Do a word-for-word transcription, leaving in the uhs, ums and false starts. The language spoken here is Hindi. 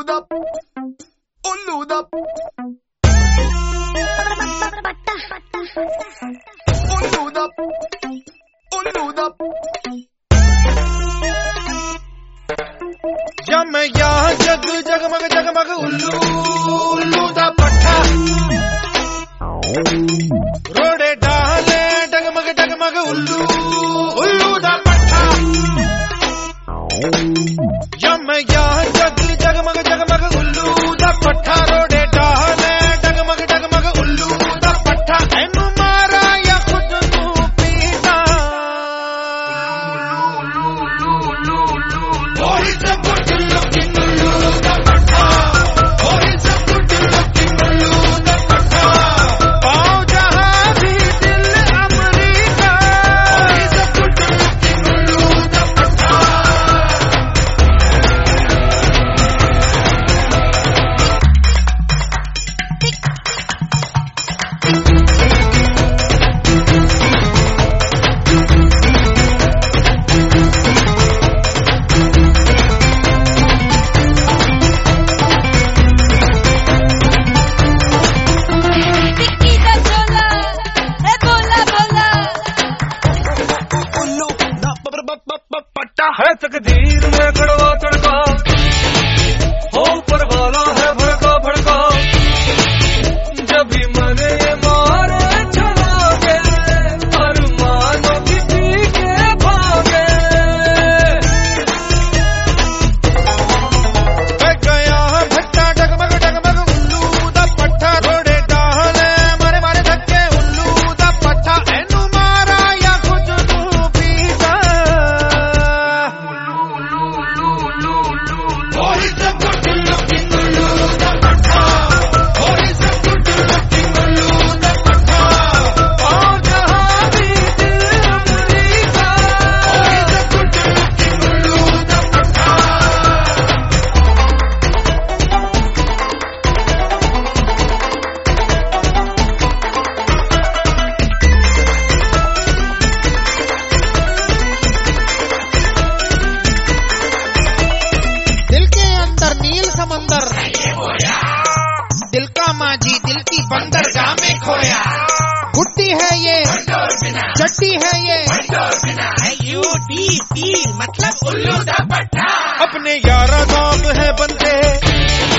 da ullu da ullu da ullu da जम यहाँ जग जगमग जगमग उल्लू उल्लू दा पट्टा रोड़े डाले डगमग डगमग उल्लू उल्लू दा पट्टा जम यहाँ जग जगमग जगमग उल्लू दा पट्टा रोड़े डाले डगमग डगमग उल्लू दा पट्टा एनू मारा या खुद नू पीटा और सब है तकदीर में कड़वा तड़का हो ऊपर वाला है भड़का भड़का जब भी मने मारे चलागे अरमानों की पी के भागे गया भट्टा डगमग डगमग उल्लू दा पट्टा रोड़े डाले मारे मारे धक्के उल्लू दा पट्टा एनू मारा या खुद नू पीटा समंदर दिल का माझी दिल की बंदरगाह में खोया गुड्डी है ये चट्टी है ये यू डी पी मतलब उल्लू दा पट्टा अपने यारा नाम है बंदे